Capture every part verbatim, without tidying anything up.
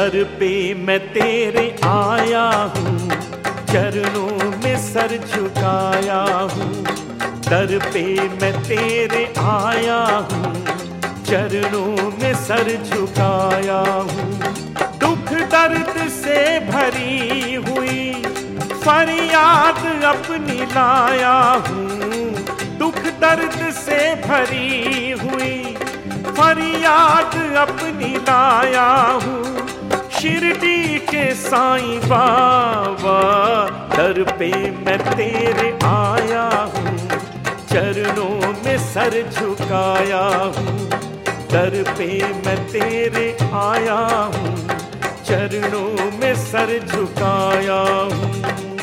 दर पे मैं तेरे आया हूँ, चरणों में सर झुकाया हूँ। दर पे मैं तेरे आया हूँ, चरणों में सर झुकाया हूँ। दुख दर्द से भरी हुई फरियाद अपनी लाया हूँ। दुख दर्द से भरी हुई फरियाद अपनी लाया हूँ। शिरडी के साईं बाबा, दर पे मैं तेरे आया हूँ, चरणों में सर झुकाया हूँ। दर पे मैं तेरे आया हूँ, चरणों में सर झुकाया हूँ।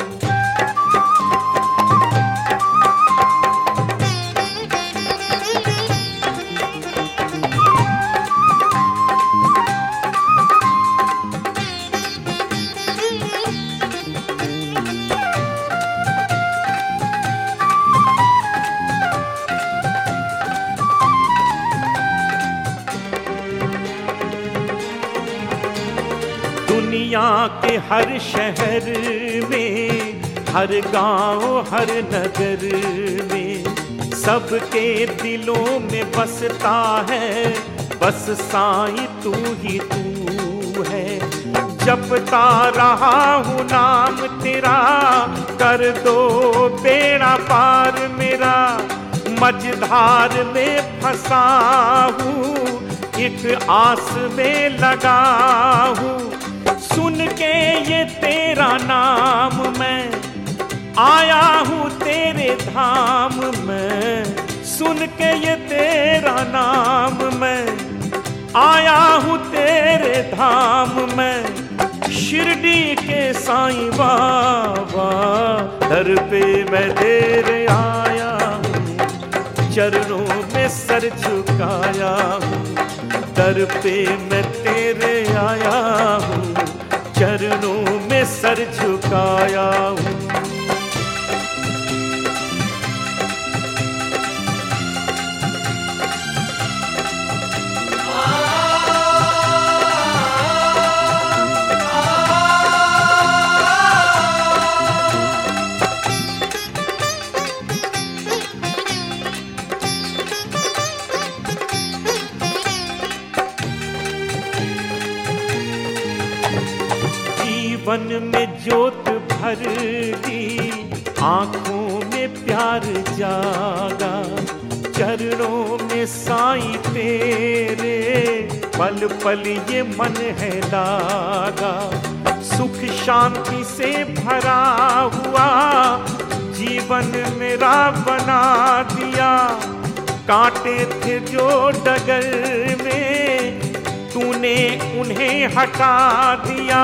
दुनिया के हर शहर में, हर गांव, हर नगर में, सबके दिलों में बसता है बस साईं तू ही तू है। जपता रहा हूँ नाम तेरा, कर दो बेड़ा पार मेरा। मझधार में फंसा हूँ, एक आस में लगा हूँ। सुन के ये तेरा नाम मैं आया हूँ तेरे धाम में। सुन के ये तेरा नाम मैं आया हूँ तेरे धाम में। शिरडी के साईं बाबा, दर पे मैं तेरे आया हूँ, चरणों में सर झुकाया हूँ। दर पे मैं तेरे आया हूँ, चरणों में सर झुकाया हूँ। जीवन में जोत भर दी, आँखों में प्यार जागा। चरणों में साईं तेरे पल पल ये मन है लागा। सुख शांति से भरा हुआ जीवन मेरा बना दिया। कांटे थे जो डगर में, तूने उन्हें हटा दिया।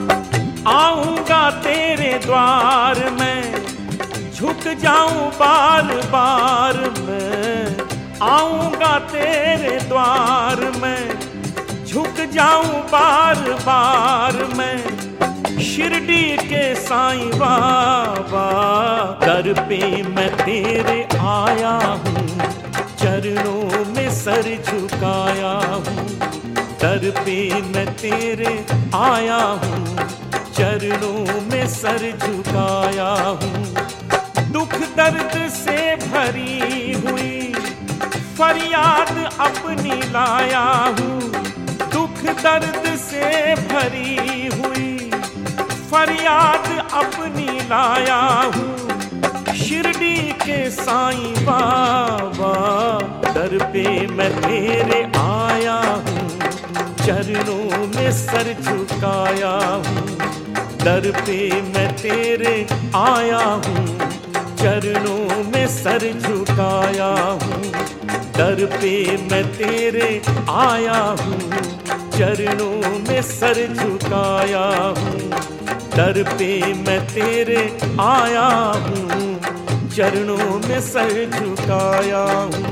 आऊंगा तेरे द्वार में, झुक जाऊं बार बार मैं। आऊंगा तेरे द्वार में, झुक जाऊं बार बार मैं। शिरडी के साईं बाबा, दर पे मैं तेरे आया हूँ, चरणों में सर झुकाया हूँ। दर पे मैं तेरे आया हूँ, चरणों में सर झुकाया हूँ। दुख दर्द से भरी हुई फरियाद अपनी लाया हूँ। दुख दर्द से भरी हुई फरियाद अपनी लाया हूँ। शिरडी के साईं बाबा, दर पे मैं तेरे आया हूँ, चरणों में सर झुकाया हूँ। दर पे मैं तेरे आया हूँ, चरणों में सर झुकाया हूँ। दर पे मैं तेरे आया हूँ, चरणों में सर झुकाया हूँ। दर पे मैं तेरे आया हूँ, चरणों में सर झुकाया हूँ।